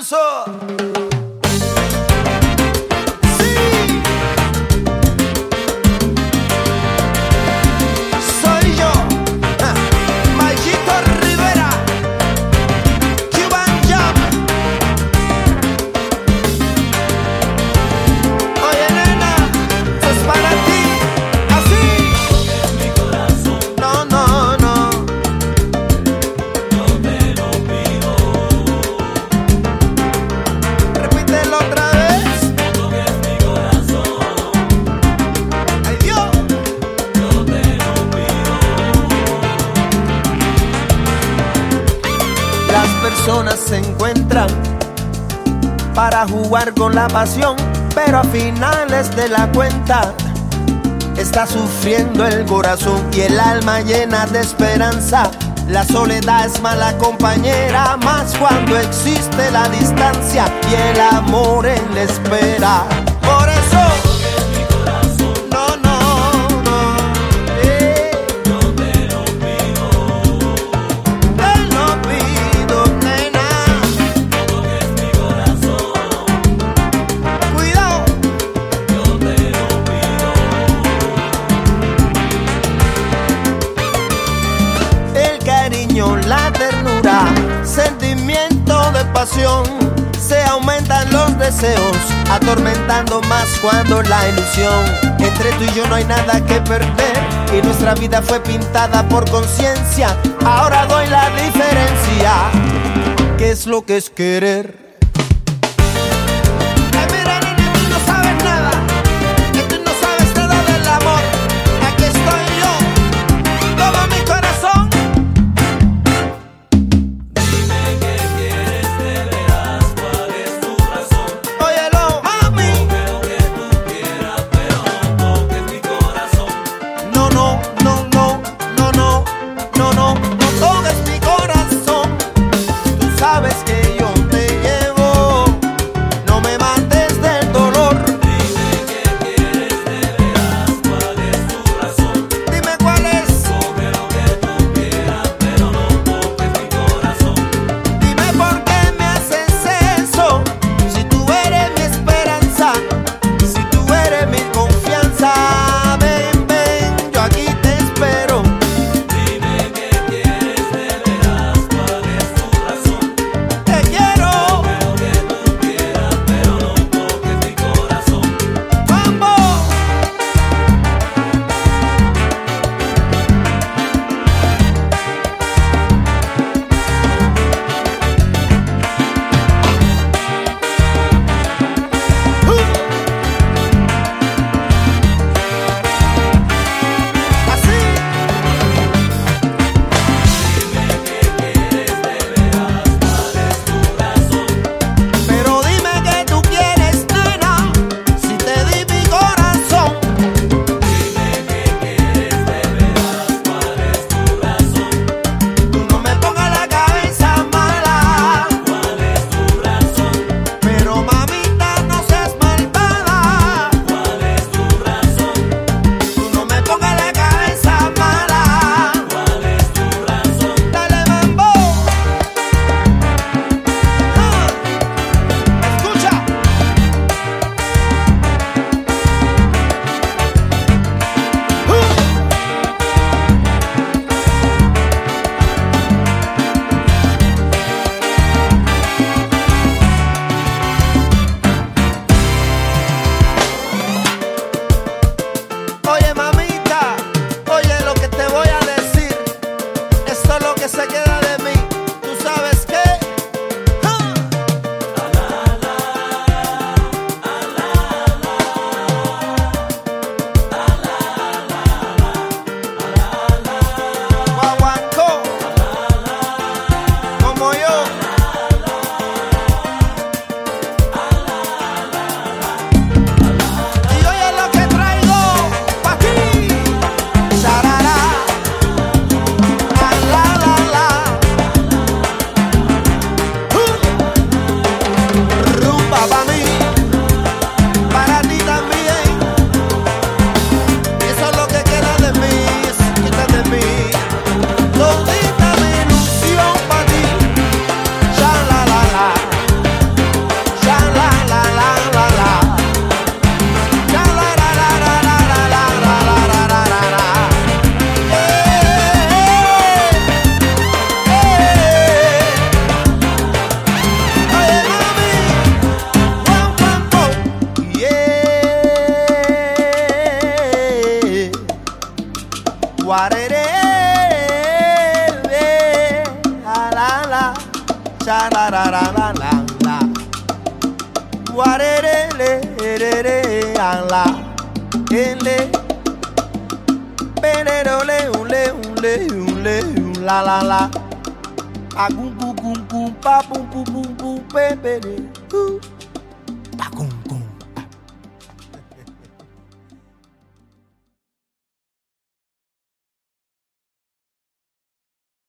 aplauso. Soy yo, Mayito Rivera, Cuban Jam. Oye nena, esto es para ti, así. No, no, no. Repítelo otra vez. Ay Dios. Las personas se encuentran para jugar con la pasión, pero a finales de la cuenta está sufriendo el corazón y el alma llena de esperanza. La soledad es mala compañera, más cuando existe la distancia y el amor en la espera. Por eso no, no, no, te lo pido, nena. Cuidado. El cariño, la ternura, sentimiento de pasión, se aumentan los deseos, atormentando más cuando la ilusión. Entre tú y yo no hay nada que perder y nuestra vida fue pintada por conciencia. Ahora doy la diferencia. ¿Qué es lo que es querer? Ay, mira, nena, tú no sabes nada, que tú no sabes nada del amor. Aquí estoy yo, toma mi corazón. Óyelo, mami. No, no, no, no, no, no, no, no, no toques mi corazón. Tú sabes que yo te llevo. la, cha la la la la la la. Guarere le re la, ele. Penero le la la la. Agum gum gum gum pa bum bum bum bum pe pe.